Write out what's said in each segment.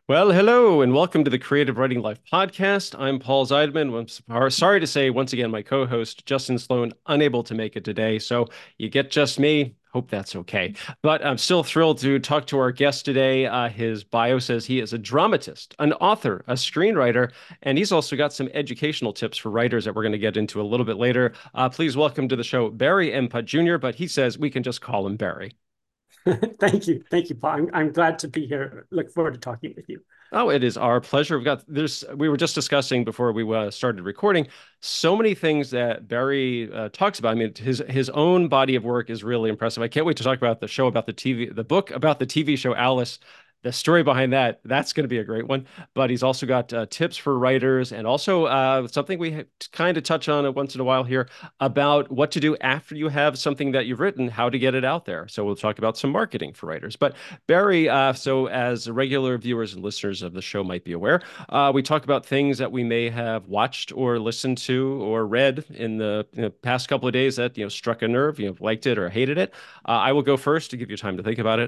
Well, hello and welcome to the Creative Writing Life podcast. I'm Paul Zeidman. Sorry to say once again, my co-host Justin Sloan unable to make it today, so you get just me. Hope that's okay. But I'm still thrilled to talk to our guest today. His bio says he is a dramatist, an author, a screenwriter, and he's also got some educational tips for writers that we're going to get into a little bit later. Please welcome to the show Barry M. Putt Jr., but he says we can just call him Barry. Thank you. Thank you, Paul. I'm glad to be here. Look forward to talking with you. Oh, it is our pleasure. We were just discussing before we started recording so many things that Barry talks about. I mean, his own body of work is really impressive. I can't wait to talk about the show about the TV, the book about the TV show Alice. The story behind that, that's going to be a great one. But he's also got tips for writers and also something we kind of touch on once in a while here about what to do after you have something that you've written, how to get it out there. So we'll talk about some marketing for writers. But Barry, so as regular viewers and listeners of the show might be aware, we talk about things that we may have watched or listened to or read in the past couple of days that struck a nerve, liked it or hated it. I will go first to give you time to think about it.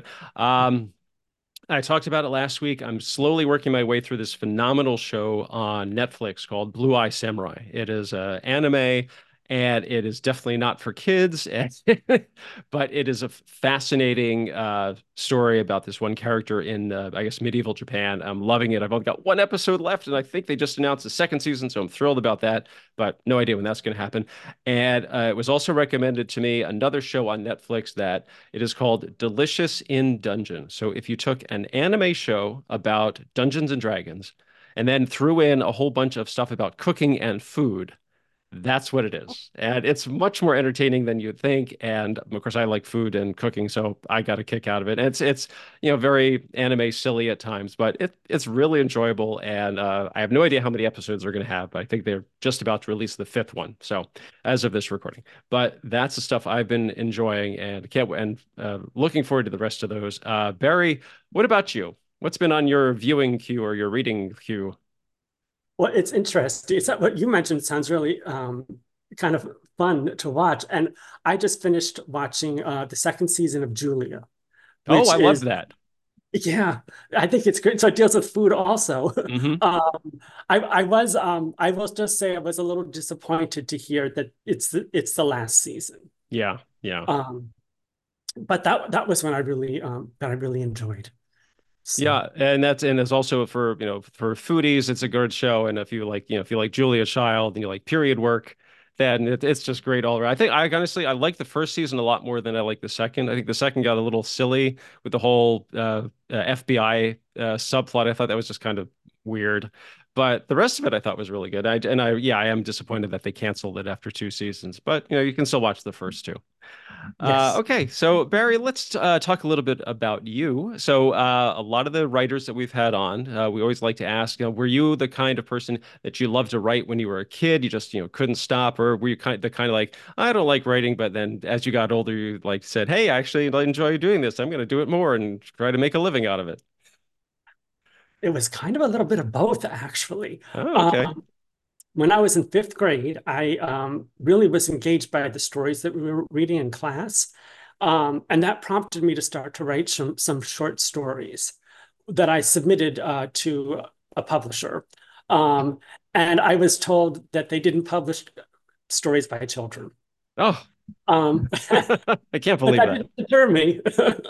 I talked about it last week. I'm slowly working my way through this phenomenal show on Netflix called Blue Eye Samurai. It is anime and it is definitely not for kids, but it is a fascinating story about this one character in, I guess, medieval Japan. I'm loving it. I've only got one episode left, and I think they just announced the second season, so I'm thrilled about that, but no idea when that's going to happen. And it was also recommended to me another show on Netflix that it is called Delicious in Dungeon. So if you took an anime show about Dungeons and Dragons and then threw in a whole bunch of stuff about cooking and food, that's what it is. And it's much more entertaining than you'd think. And of course, I like food and cooking, so I got a kick out of it. And it's very anime silly at times, but it's really enjoyable. And I have no idea how many episodes they're going to have, but I think they're just about to release the fifth one. So as of this recording, but that's the stuff I've been enjoying and can't and looking forward to the rest of those. Barry, what about you? What's been on your viewing queue or your reading queue? Well, it's interesting. It's what you mentioned sounds really kind of fun to watch. And I just finished watching the second season of Julia, Oh, which I love is, that. yeah, I think it's great. So it deals with food also. Hmm. I will just say I was a little disappointed to hear that it's the last season. Yeah, yeah. Um, but that was when I really enjoyed. So. Yeah, and it's also for for foodies, it's a good show. And if you like if you like Julia Child and you like period work, then it's just great all around. I think I honestly I like the first season a lot more than I like the second. I think the second got a little silly with the whole FBI subplot. I thought that was just kind of weird, but the rest of it I thought was really good. I am disappointed that they canceled it after two seasons, but you can still watch the first two. Yes. Okay, so Barry, let's talk a little bit about you. So, a lot of the writers that we've had on, we always like to ask, were you the kind of person that you loved to write when you were a kid? You just, couldn't stop, or were you the kind of like, I don't like writing, but then as you got older, you like said, hey, I actually enjoy doing this. I'm going to do it more and try to make a living out of it. It was kind of a little bit of both, actually. Oh, okay. Um, when I was in fifth grade, I really was engaged by the stories that we were reading in class. And that prompted me to start to write some short stories that I submitted to a publisher. Um, and I was told that they didn't publish stories by children. Oh, Um, I can't but believe that that. didn't deter me.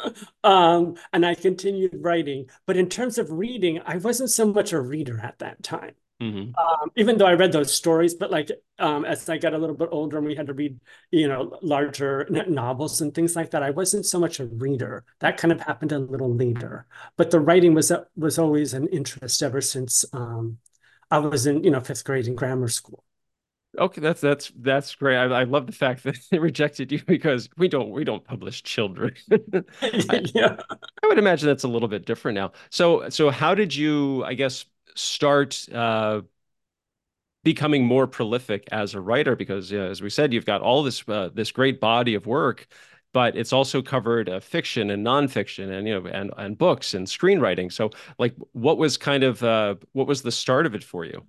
And I continued writing. But in terms of reading, I wasn't so much a reader at that time. Hmm. Even though I read those stories, but like as I got a little bit older and we had to read, larger novels and things like that, I wasn't so much a reader. That kind of happened a little later. But the writing was always an interest ever since I was in, fifth grade in grammar school. Okay, that's great. I love the fact that they rejected you because we don't publish children. I, Yeah. I would imagine that's a little bit different now. So how did you, I guess, start becoming more prolific as a writer? Because as we said, you've got all this great body of work, but it's also covered fiction and nonfiction and and books and screenwriting. So like, what was the start of it for you?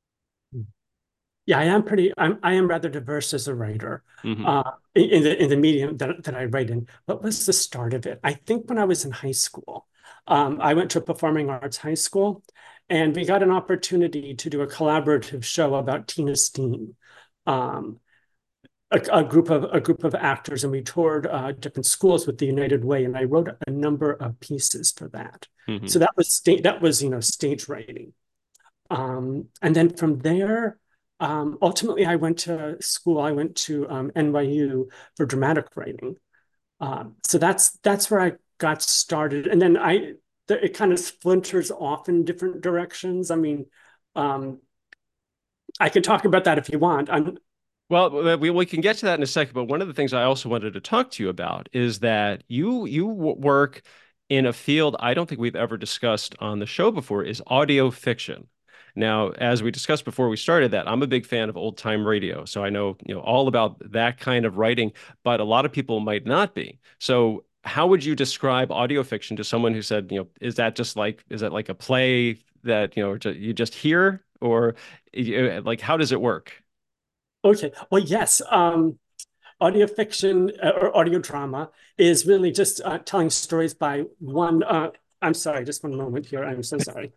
Yeah, I am rather diverse as a writer, Hmm. in the medium that I write in. What was the start of it? I think when I was in high school, I went to a performing arts high school, and we got an opportunity to do a collaborative show about Tina Steen. Um, a group of actors, and we toured different schools with the United Way, and I wrote a number of pieces for that. Hmm. So that was stage writing. And then from there, ultimately, I went to school. I went to NYU for dramatic writing. So that's where I got started, and then it kind of splinters off in different directions. I mean, um, I could talk about that if you want. Well, we can get to that in a second, but one of the things I also wanted to talk to you about is that you work in a field I don't think we've ever discussed on the show before is audio fiction. Now, as we discussed before we started that, I'm a big fan of old time radio, so I know, all about that kind of writing, but a lot of people might not be. So, how would you describe audio fiction to someone who said, is that like a play that, you just hear, or like how does it work? Okay, well, yes. Audio fiction or audio drama is really just telling stories by one. I'm sorry, just one moment here. I'm so sorry.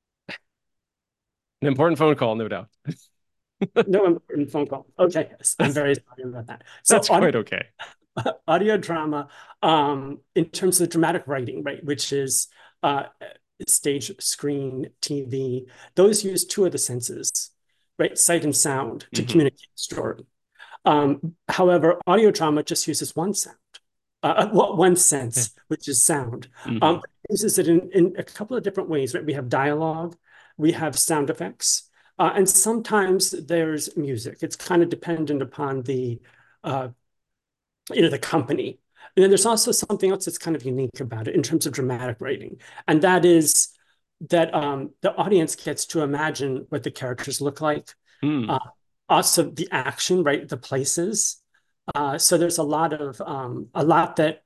An important phone call, no doubt. No important phone call. Okay, yes, I'm very sorry about that. So That's quite okay. audio drama, in terms of dramatic writing, right, which is uh, stage, screen, TV, those use two of the senses, right, sight and sound, to Hmm. communicate the story. However, audio drama just uses one sound, one sense, which is sound. Hmm. But it uses it in a couple of different ways, right? We have dialogue, we have sound effects, and sometimes there's music. It's kind of dependent upon uh, the company. And then there's also something else that's kind of unique about it in terms of dramatic writing, and that is that the audience gets to imagine what the characters look like. Mm. Uh, Also, the action, right? The places. So there's a lot that,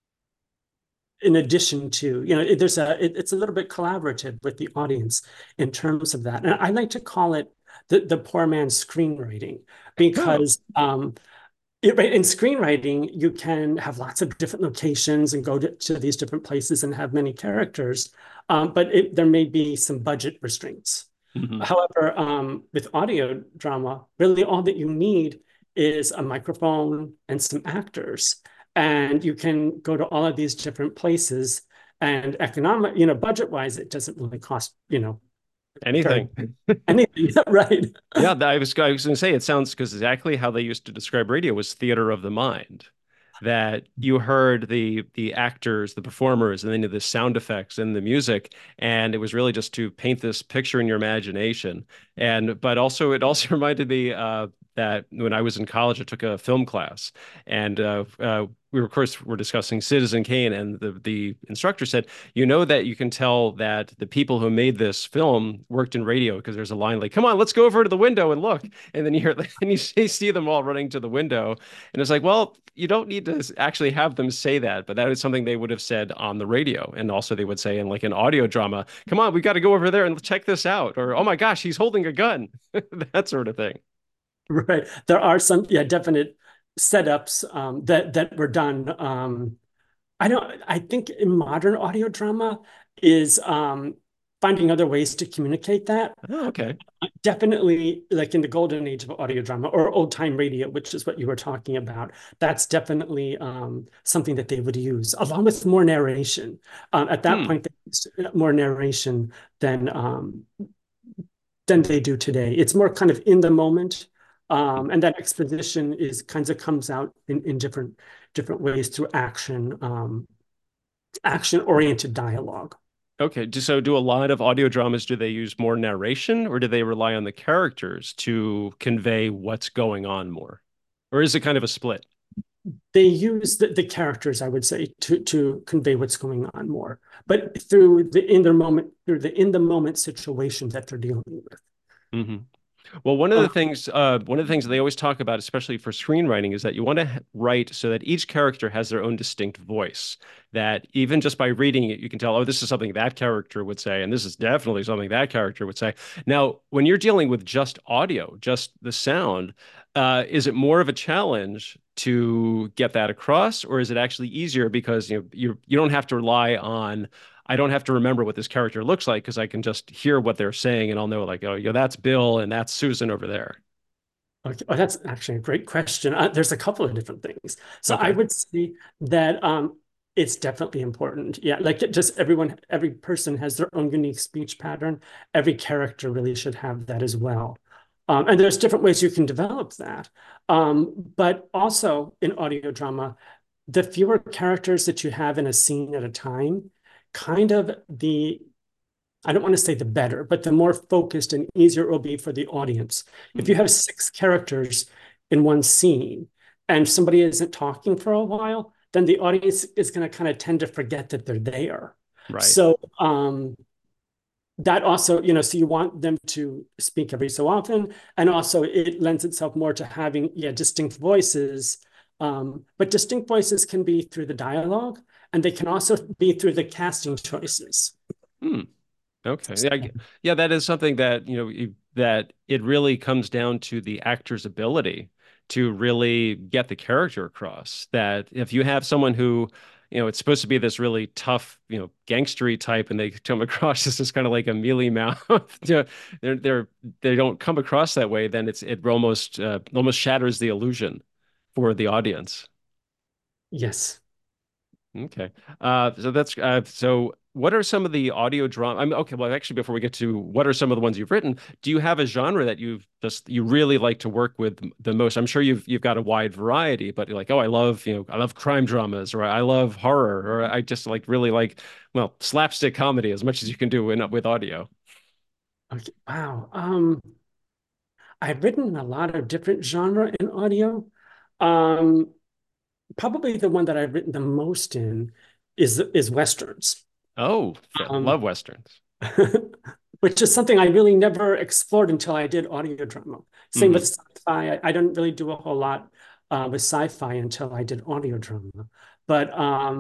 in addition to, it's a little bit collaborative with the audience in terms of that. And I like to call it the poor man's screenwriting Oh, because right, in screenwriting, you can have lots of different locations and go to these different places and have many characters, but there may be some budget restraints. hmm. However, with audio drama, really all that you need is a microphone and some actors, and you can go to all of these different places. And budget wise, it doesn't really cost, very Anything. anything, right? Yeah, I was going to say it sounds because exactly how they used to describe radio was theater of the mind. That you heard the actors, the performers, and then the sound effects and the music, and it was really just to paint this picture in your imagination. And but also it also reminded me that when I was in college, I took a film class, and we were, of course, we're discussing Citizen Kane, and the instructor said, that you can tell that the people who made this film worked in radio because there's a line like, "Come on, let's go over to the window and look," and then you hear and you see them all running to the window, and it's like, well, you don't need to actually have them say that, but that is something they would have said on the radio, and also they would say in like an audio drama, "Come on, we got to go over there and check this out," or "Oh my gosh, he's holding a gun," that sort of thing. Right. There are some, yeah, definite setups that were done. I think in modern audio drama is finding other ways to communicate that. Oh, okay. Definitely, like in the golden age of audio drama or old time radio, which is what you were talking about, that's definitely something that they would use, along with more narration. At that Hmm. point, they used more narration than than they do today. It's more kind of in the moment, and that exposition is kinds of comes out in different ways through action oriented dialogue. Okay. So do a lot of audio dramas, do they use more narration or do they rely on the characters to convey what's going on more? Or is it kind of a split? They use the characters, I would say, to convey what's going on more, but through the in the moment situation that they're dealing with. Hmm. Well, one of the things that they always talk about, especially for screenwriting, is that you want to write so that each character has their own distinct voice. That even just by reading it, you can tell, oh, this is something that character would say, and this is definitely something that character would say. Now, when you're dealing with just audio, just the sound, is it more of a challenge to get that across, or is it actually easier because you don't have to rely on I don't have to remember what this character looks like because I can just hear what they're saying and I'll know like, oh, that's Bill and that's Susan over there. Okay. Oh, that's actually a great question. There's a couple of different things. So I Okay. would say that it's definitely important. Yeah, like just every person has their own unique speech pattern. Every character really should have that as well. And there's different ways you can develop that. But also in audio drama, the fewer characters that you have in a scene at a time, kind of the I don't want to say the better, but the more focused and easier it will be for the audience. If you Hmm. have six characters in one scene and somebody isn't talking for a while, then the audience is going to kind of tend to forget that they're there. Right. So that also, so you want them to speak every so often, and also it lends itself more to having, yeah, distinct voices. But distinct voices can be through the dialogue, and they can also be through the casting choices. Hmm. Okay. Yeah. Yeah. That is something that, that it really comes down to the actor's ability to really get the character across. That if you have someone who, it's supposed to be this really tough, gangstery type, and they come across as just kind of like a mealy mouth, they're they don't come across that way, then it almost shatters the illusion for the audience. Yes. Okay. So what are some of the audio drama? Okay, well, actually, before we get to what are some of the ones you've written, do you have a genre that you really like to work with the most? I'm sure you've got a wide variety, but you're like, oh, I love crime dramas, or I love horror, or I just like really like, well, slapstick comedy as much as you can do with audio. Okay. Wow. I've written a lot of different genre in audio. Um, Probably the one that I've written the most in is Westerns. Oh, Um, love Westerns. which is something I really never explored until I did audio drama. Same with Hmm. sci-fi. I don't really do a whole lot with sci-fi until I did audio drama. But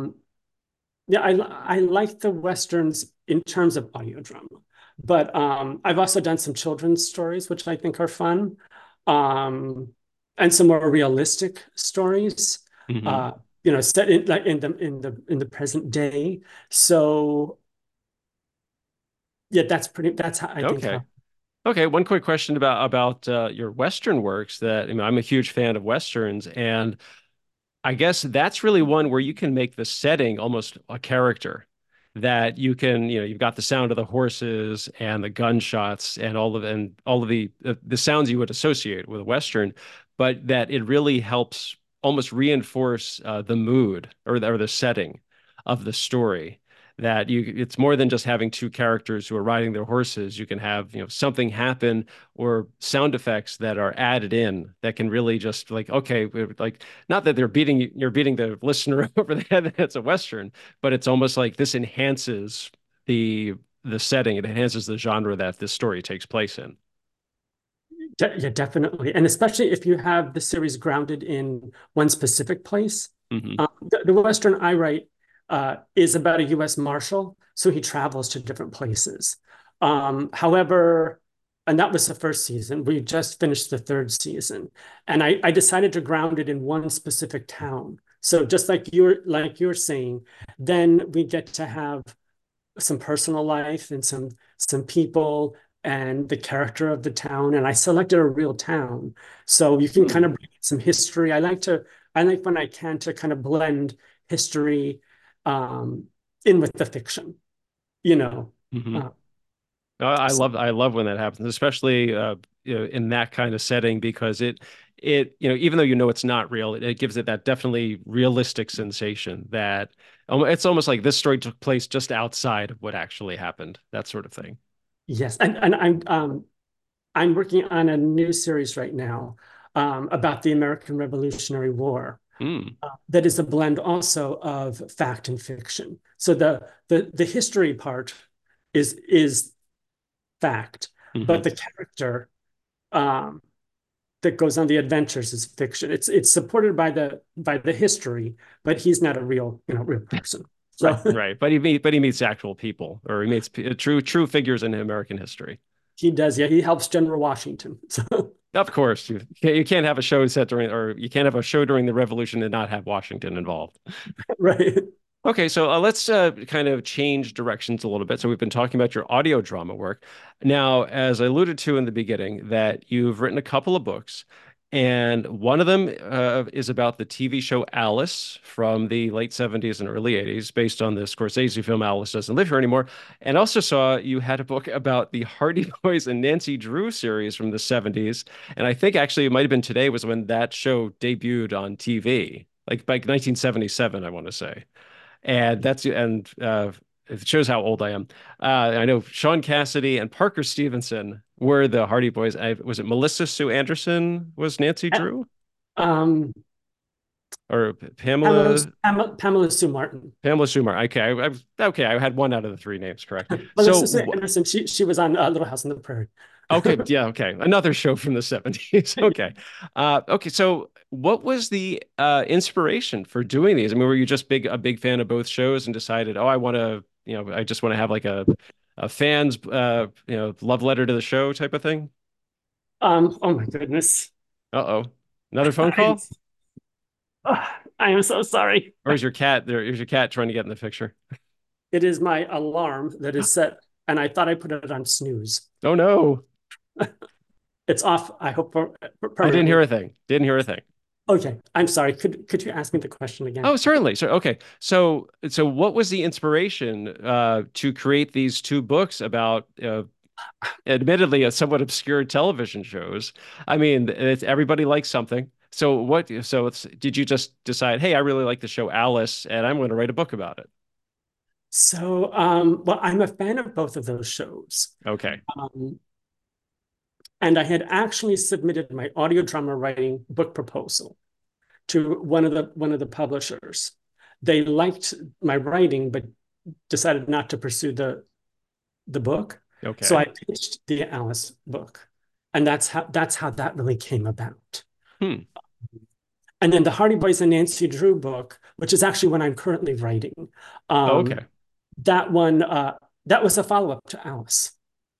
yeah, I like the Westerns in terms of audio drama. But I've also done some children's stories, which I think are fun, um, and some more realistic stories. Hmm. Uh, set in like in the present day. So yeah, that's how I think Okay. how. Okay, one quick question about your Western works that I'm a huge fan of Westerns, and I guess that's really one where you can make the setting almost a character that you can, you've got the sound of the horses and the gunshots and all of the sounds you would associate with a Western, but that it really helps almost reinforce the mood or the setting of the story. That it's more than just having two characters who are riding their horses. You can have, something happen or sound effects that are added in that can really just like, okay, like not that you're beating the listener over the head that it's a Western, but it's almost like this enhances the setting. It enhances the genre that this story takes place in. Yeah, definitely. And especially if you have the series grounded in one specific place. Hmm. The Western I write is about a US Marshal, so he travels to different places. However, and that was the first season. We just finished the third season. And I decided to ground it in one specific town. So just like you're saying, then we get to have some personal life and some people and the character of the town. And I selected a real town, so you can kind Hmm. of bring some history. I like when I can to kind of blend history um, in with the fiction. You know, Hmm. uh, I love when that happens, especially in that kind of setting because it even though it's not real, it gives it that definitely realistic sensation that it's almost like this story took place just outside of what actually happened, that sort of thing. yes, and I'm working on a new series right now about the American Revolutionary War. Mm. That is a blend also of fact and fiction. So the history part is fact, but Hmm. the character um, that goes on the adventures is fiction. It's supported by the history, but he's not a real person. Right, So right. But he meets actual people, or he meets true figures in American history. he does, yeah. He helps General Washington. So Of course, you can't have a show set during, or you can't have a show during the Revolution and not have Washington involved. right. Okay, so let's kind of change directions a little bit. So we've been talking about your audio drama work. Now, as I alluded to in the beginning, that you've written a couple of books, and one of them is about the TV show Alice from the late 70s and early 80s, based on the Scorsese film Alice Doesn't Live Here Anymore. And also saw you had a book about the Hardy Boys and Nancy Drew series from the 70s. And I think actually it might have been today was when that show debuted on TV, like by 1977, I want to say. And it shows how old I am. I know Sean Cassidy and Parker Stevenson were the Hardy Boys. Was it Melissa Sue Anderson was Nancy Drew Um, or Pamela Pamela Sue Martin. Pamela Schumer? Okay, okay. I had one out of the three names correct. Melissa So Sue Anderson, she was on Little House on the Prairie. okay, yeah, okay. Another show from the 70s. Okay. Okay, so what was the inspiration for doing these? I mean, were you just a big fan of both shows and decided, oh, I want to, I just want to have like a fan's love letter to the show type of thing? Oh my goodness. Uh-oh. Another phone I, call? I am so sorry. Or is your cat there? Is your cat trying to get in the picture? It is my alarm that is set, and I thought I put it on snooze. Oh no. It's off, I hope, I didn't hear permanently. a thing. Didn't hear a thing. Okay, I'm sorry. Could you ask me the question again? Oh, certainly. So, okay. So what was the inspiration to create these two books about admittedly a somewhat obscure television shows? I mean, everybody likes something. So did you just decide, hey, I really like the show Alice, and I'm going to write a book about it? So, well, I'm a fan of both of those shows. Okay. Um, and I had actually submitted my audio drama writing book proposal to one of the publishers. They liked my writing, but decided not to pursue the book. So Okay. I pitched the Alice book, and that's how that really came about. Hmm. And then the Hardy Boys and Nancy Drew book, which is actually what I'm currently writing, Okay. um, that one that was a follow up to Alice.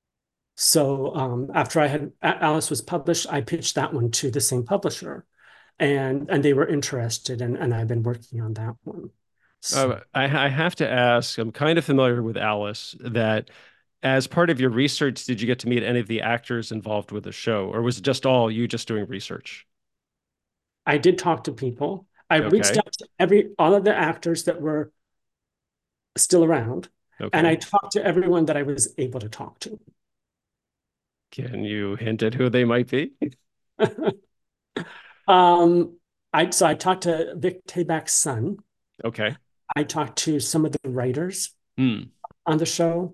So after Alice was published, I pitched that one to the same publisher, and they were interested, and I've been working on that one. So I have to ask, I'm kind of familiar with Alice, that as part of your research, did you get to meet any of the actors involved with the show, or was it just all you just doing research? I did talk to people. I reached Okay. out to all of the actors that were still around, and I Okay. talked to everyone that I was able to talk to. Can you hint at who they might be? um, I talked to Vic Tayback's son. Okay. I talked to some of the writers Hmm. on the show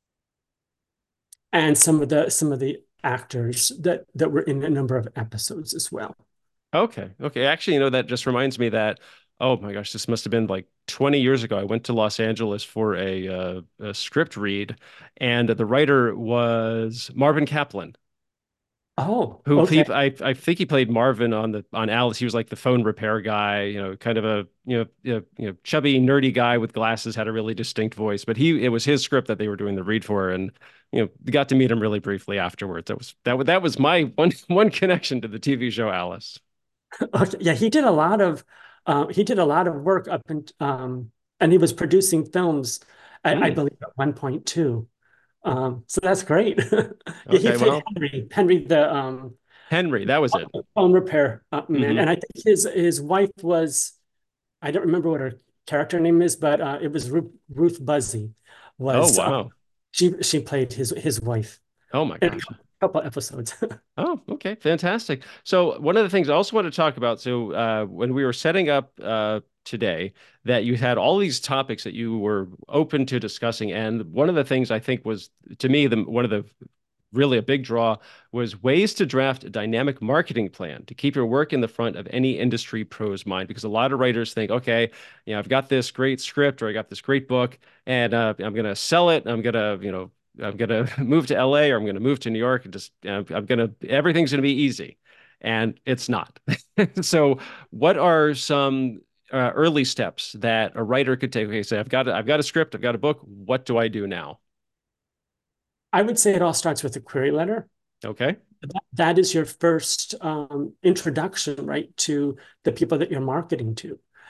and some of the actors that were in a number of episodes as well. Okay. Okay. Actually, that just reminds me that, oh my gosh, this must have been like 20 years ago. I went to Los Angeles for a script read, and the writer was Marvin Kaplan, Oh, who okay. I think he played Marvin on Alice. He was like the phone repair guy, kind of a chubby nerdy guy with glasses, had a really distinct voice. But it was his script that they were doing the read for, and got to meet him really briefly afterwards. That was my one connection to the TV show Alice. Okay. Yeah, he did a lot of work and he was producing films, I Hmm. believe at one point too. So that's great. Yeah, he Okay, played well, Henry the Henry, that was it. phone repair man, Hmm. and I think his wife was, I don't remember what her character name is, but it was Ruth Buzzy Oh, was wow. she played his wife Oh my in a gosh. couple episodes. Oh, okay, fantastic. So one of the things I also want to talk about, so when we were setting up today, that you had all these topics that you were open to discussing, and one of the things I think was, to me, one of the really a big draw was ways to draft a dynamic marketing plan to keep your work in the front of any industry pro's mind. Because a lot of writers think, okay, I've got this great script or I got this great book, and I'm going to sell it. I'm gonna move to LA or I'm gonna move to New York and just everything's gonna be easy, and it's not. So, what are some early steps that a writer could take? Okay, say I've got a script, I've got a book. What do I do now? I would say it all starts with a query letter. Okay. That is your first introduction, right, to the people that you're marketing to.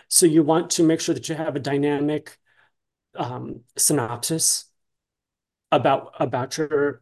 So you want to make sure that you have a dynamic synopsis about your,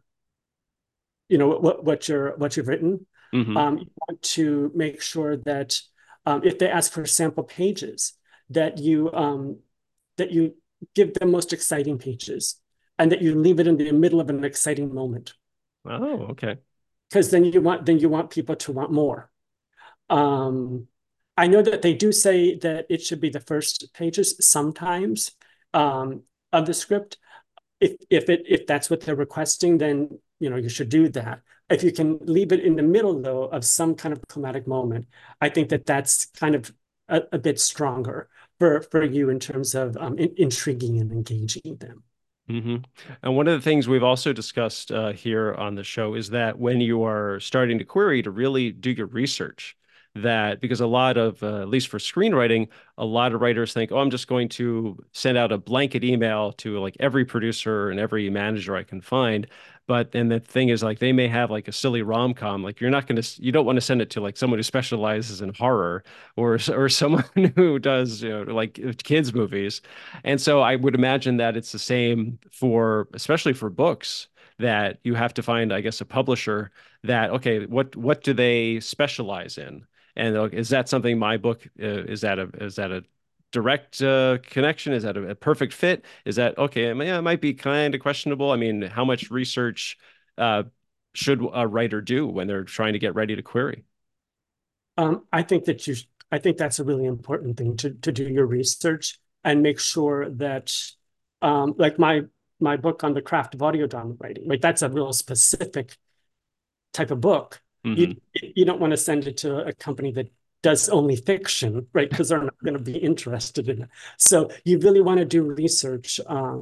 what you've written. Hmm. You want to make sure that if they ask for sample pages, that you give them most exciting pages, and that you leave it in the middle of an exciting moment, Oh, okay. because then you want people to want more. Um, I know that they do say that it should be the first pages sometimes of the script. If that's what they're requesting, then you should do that. If you can leave it in the middle though of some kind of climatic moment, I think that that's kind of a bit stronger for you in terms of intriguing and engaging them. Hmm. And one of the things we've also discussed here on the show is that when you are starting to query, to really do your research. That because a lot of, at least for screenwriting, a lot of writers think, oh, I'm just going to send out a blanket email to like every producer and every manager I can find. But then the thing is, like, they may have like a silly rom-com. Like, you don't want to send it to like someone who specializes in horror or someone who does, like kids movies. And so I would imagine that it's the same for, especially for books, that you have to find, I guess, a publisher that, okay, what do they specialize in? And is that something my book is that a direct connection? Is that a perfect fit? Is that okay? Yeah, it might be kind of questionable. I mean, how much research uh, should a writer do when they're trying to get ready to query? I think that I think that's a really important thing to do your research and make sure that, like my book on the craft of audio drama writing, like that's a real specific type of book. You Hmm. you don't want to send it to a company that does only fiction, right? Because they're not going to be interested in it. So you really want to do research.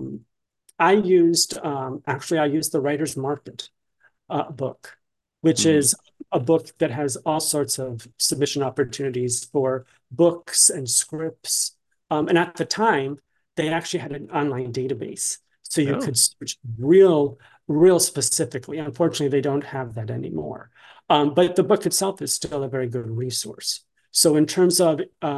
I used the Writer's Market book, which Hmm. is a book that has all sorts of submission opportunities for books and scripts. And at the time, they actually had an online database. So you Oh. could search real specifically. Unfortunately, they don't have that anymore. But the book itself is still a very good resource. So in terms of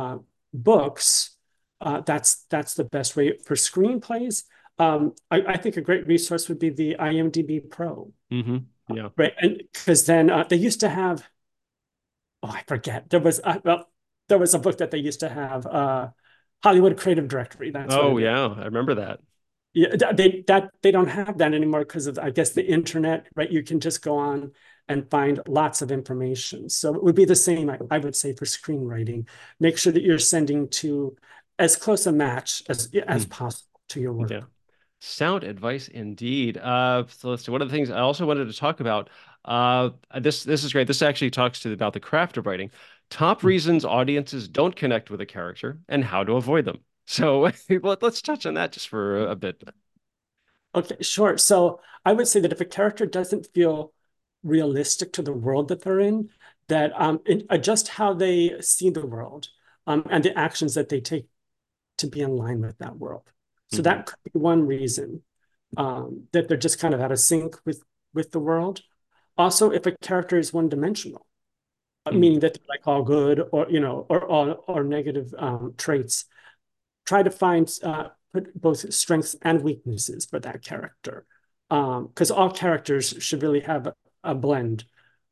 books, that's the best way. For screenplays, I think a great resource would be the IMDb Pro, Hmm. Yeah. right? And because then they used to have, oh, I forget. There was a book that they used to have, Hollywood Creative Directory. That's what Oh, it is. yeah. I remember that. Yeah, they don't have that anymore because of, I guess, the internet, right? You can just go on and find lots of information. So it would be the same, I would say, for screenwriting. Make sure that you're sending to as close a match as Mm. possible to your Yeah. work. Sound advice indeed. So let's see. One of the things I also wanted to talk about. This is great. This actually talks to about the craft of writing. Top reasons audiences don't connect with a character and how to avoid them. So let's touch on that just for a bit. Okay, sure. So I would say that if a character doesn't feel realistic to the world that they're in, that adjust how they see the world, and the actions that they take to be in line with that world. So Hmm. that could be one reason, that they're just kind of out of sync with the world. Also, if a character is one dimensional, Hmm. meaning that they're like all good or or negative traits, try to find put both strengths and weaknesses for that character, because all characters should really have a blend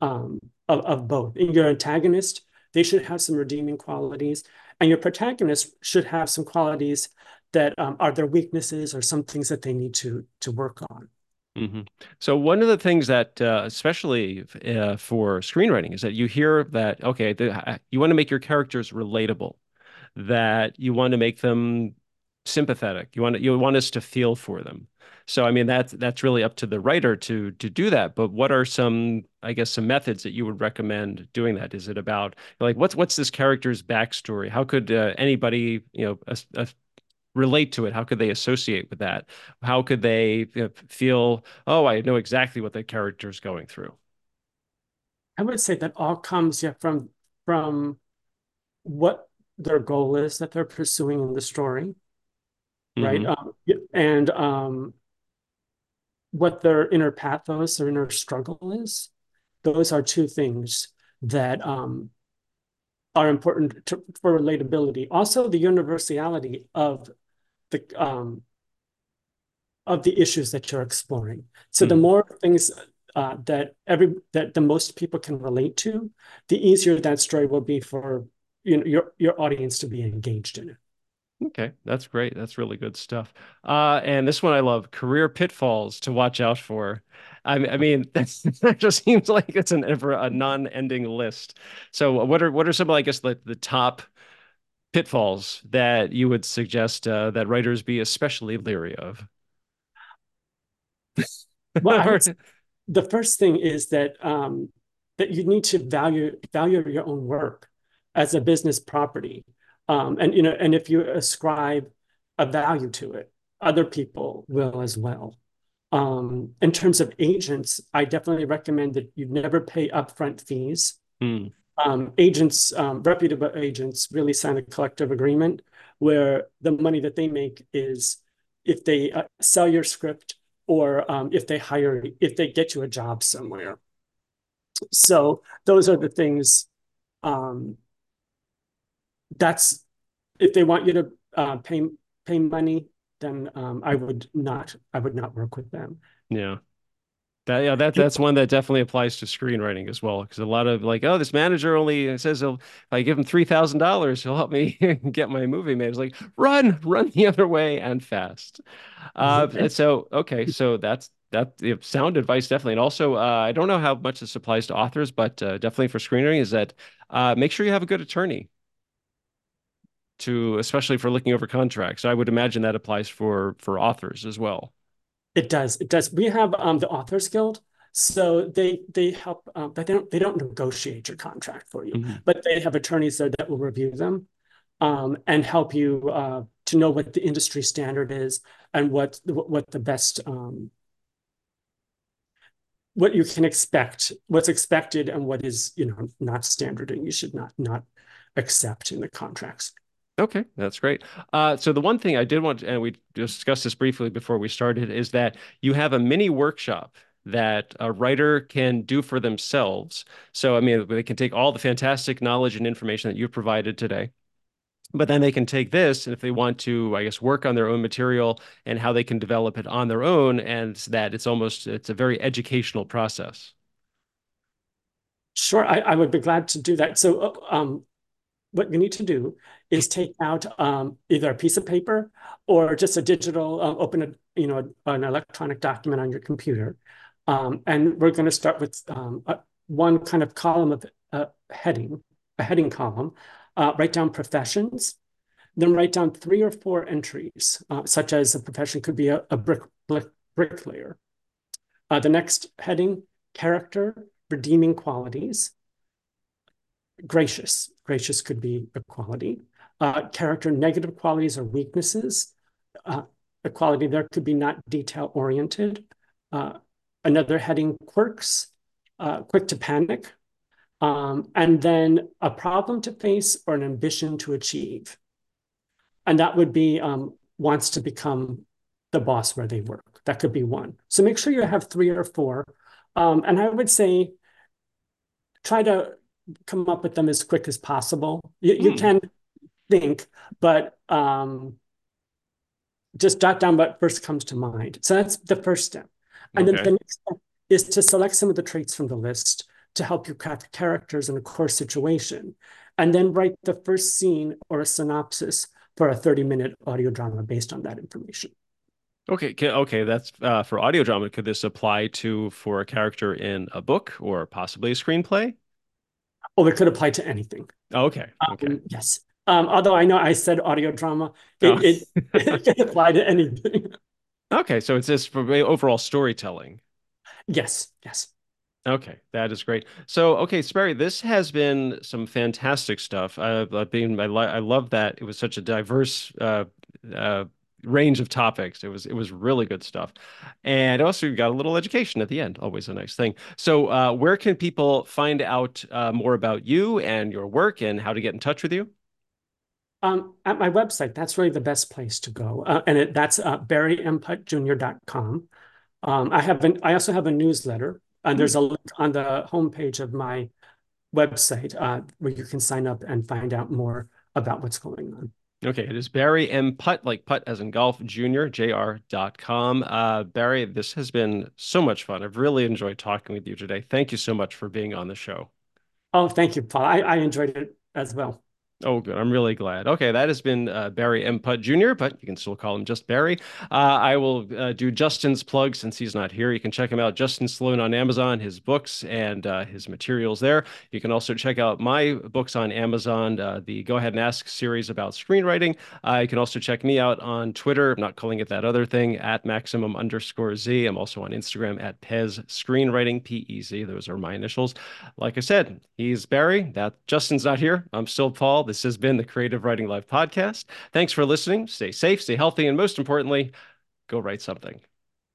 of both. In your antagonist, they should have some redeeming qualities, and your protagonist should have some qualities that are their weaknesses or some things that they need to work on. Hmm. So one of the things that, especially for screenwriting, is that you hear that okay, you want to make your characters relatable, that you want to make them sympathetic. You want us to feel for them. So I mean that's really up to the writer to do that. But what are some, I guess, some methods that you would recommend doing that? Is it about like what's this character's backstory? How could anybody relate to it? How could they associate with that? How could they feel, oh, I know exactly what the character's going through? I would say that all comes, yeah, from what their goal is that they're pursuing in the story, right? Hmm. And what their inner pathos or inner struggle is. Those are two things that are important for relatability. Also, the universality the of the issues that you're exploring. So the Mm. more things that the most people can relate to, the easier that story will be for your audience to be engaged in it. Okay, that's great. That's really good stuff. And this one I love, career pitfalls to watch out for. I mean, that just seems like it's an ever a non-ending list. So what are some, I guess, the top pitfalls that you would suggest that writers be especially leery of? Well, I would the first thing is that you need to value your own work as a business property, and if you ascribe a value to it, other people will as well. In terms of agents, I definitely recommend that you never pay upfront fees. Hmm. Reputable agents really sign a collective agreement where the money that they make is if they sell your script or if they get you a job somewhere. So those are the things. Um, that's if they want you to pay money, then I would not work with them. Yeah. That's one that definitely applies to screenwriting as well. Because a lot of like, oh, this manager only says if I give him $3,000, he'll help me get my movie made. It's like, run the other way and fast. So okay, so that sound advice definitely. And also, I don't know how much this applies to authors, but definitely for screenwriting is that make sure you have a good attorney to, especially for looking over contracts. I would imagine that applies for authors as well. It does. It does. We have the Authors Guild, so they help, but they don't negotiate your contract for you, Mhm. but they have attorneys there that will review them and help you to know what the industry standard is and what the best what you can expect, what's expected, and what is not standard and you should not accept in the contracts. Okay, that's great. So the one thing I did want, and we discussed this briefly before we started, is that you have a mini workshop that a writer can do for themselves. So, I mean, they can take all the fantastic knowledge and information that you've provided today, but then they can take this, and if they want to, I guess, work on their own material and how they can develop it on their own, and that it's a very educational process. Sure, I would be glad to do that. So what you need to do is take out either a piece of paper or just a digital, an electronic document on your computer. And we're going to start with one kind of column of a heading column. Write down professions, then write down 3 or 4 entries, such as a profession could be a bricklayer. The next heading, character, redeeming qualities. Gracious could be a quality. Character, negative qualities or weaknesses. A quality there could be not detail oriented. Another heading, quirks, quick to panic. And then a problem to face or an ambition to achieve. And that would be wants to become the boss where they work. That could be one. So make sure you have 3 or 4. And I would say try to come up with them as quick as possible. You Hmm. can think, but just jot down what first comes to mind. So that's the first step. And then the Okay. next step is to select some of the traits from the list to help you craft characters in a core situation. And then write the first scene or a synopsis for a 30-minute audio drama based on that information. Okay. Okay. That's for audio drama. Could this apply to for a character in a book or possibly a screenplay? Oh, it could apply to anything. Oh, okay. Okay. Yes. Although I know I said audio drama, Oh. it can apply to anything. Okay, so it's just for overall storytelling. Yes, yes. Okay, that is great. So, okay, Sperry, this has been some fantastic stuff. I love that it was such a diverse uh, range of topics. It was really good stuff, and also you got a little education at the end. Always a nice thing. So, where can people find out more about you and your work and how to get in touch with you? At my website, that's really the best place to go. That's barryemputjr.com. I also have a newsletter, and there's a link on the homepage of my website where you can sign up and find out more about what's going on. Okay, it is Barry M. Putt, like Putt as in golf, junior, jr.com. Barry, this has been so much fun. I've really enjoyed talking with you today. Thank you so much for being on the show. Oh, thank you, Paul. I enjoyed it as well. Oh, good. I'm really glad. Okay, that has been Barry M. Putt Jr., but you can still call him just Barry. I will do Justin's plug since he's not here. You can check him out, Justin Sloan, on Amazon, his books and his materials there. You can also check out my books on Amazon, the Go Ahead and Ask series about screenwriting. You can also check me out on Twitter. I'm not calling it that other thing, at Maximum_Z. I'm also on Instagram at Pez Screenwriting, P-E-Z. Those are my initials. Like I said, he's Barry. That Justin's not here. I'm still Paul. This has been the Creative Writing Live podcast. Thanks for listening. Stay safe, stay healthy, and most importantly, go write something.